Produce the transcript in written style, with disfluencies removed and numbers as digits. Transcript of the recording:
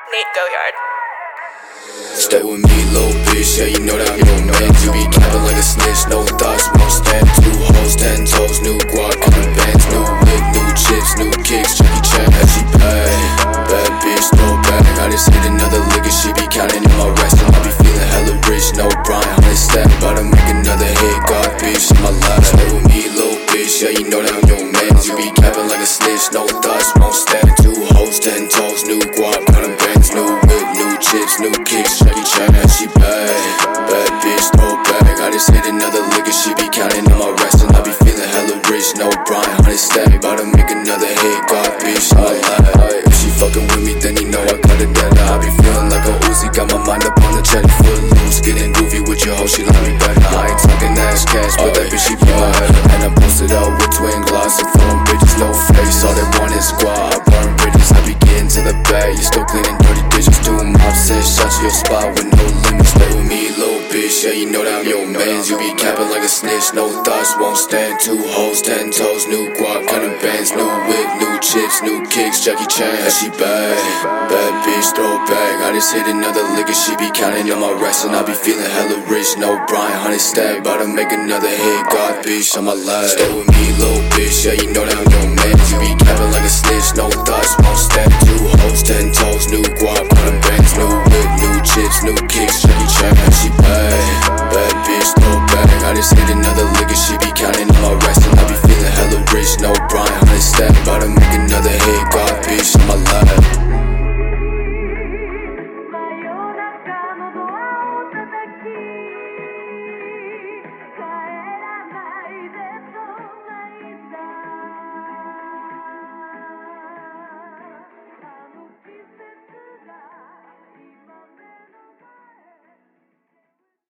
Nate Goyard. Stay with me, little bitch, yeah, you know that I'm your man. You be capping like a snitch, no thoughts, won't stand. 2 hoes, 10 toes, new guac, counting bands, new whip, new chips, new kicks, Jackie Chan, and she bad bitch, throw back. I just hit another lick and she be counting in my rest. And I be feeling hella rich, no Brian, 100 stack. About to make another hit, God bitch, in my life. Stay with me, little bitch, yeah, you know that I'm your man. You be capping like a snitch, no thoughts, won't stand. 2 hoes, 10 toes, new guac, counting bands, new whip, new chips, new kicks, Jackie Chan, and she bad bitch, throw back. I just hit another lick and she be counting on my rest. And I be feeling hella rich, no Brian, 100 stack. About to make another hit, God bitch, in my life. If she fucking with me, then you know I got it down. I be feeling like a Uzi, got my mind up on the check, foot loose, getting goofy with your hoe, she like me better. I ain't talking ass cash, but that bitch she be my head. And I posted out with twin gloss and phone bitches, no face. All they want is squad, I burn bridges, I be getting to the bag. You still cleaning dirty dishes, 2 mops and shots to your spot with no limits. Stay with me, little bitch, yeah, you know that I'm your man. You be capping like a snitch, no thoughts, won't stand. 2 hoes, 10 toes, new guac, counting bands, new whip, new chips, new kicks, Jackie Chan, and she bad bitch, throw back. I just hit another lick and she be counting on my rest. And I be feeling hella rich, no Brian, 100 stack. About to make another hit, God bitch, on my life. Stay with me, little bitch, yeah, you know that I'm your man. You be capping like a snitch, no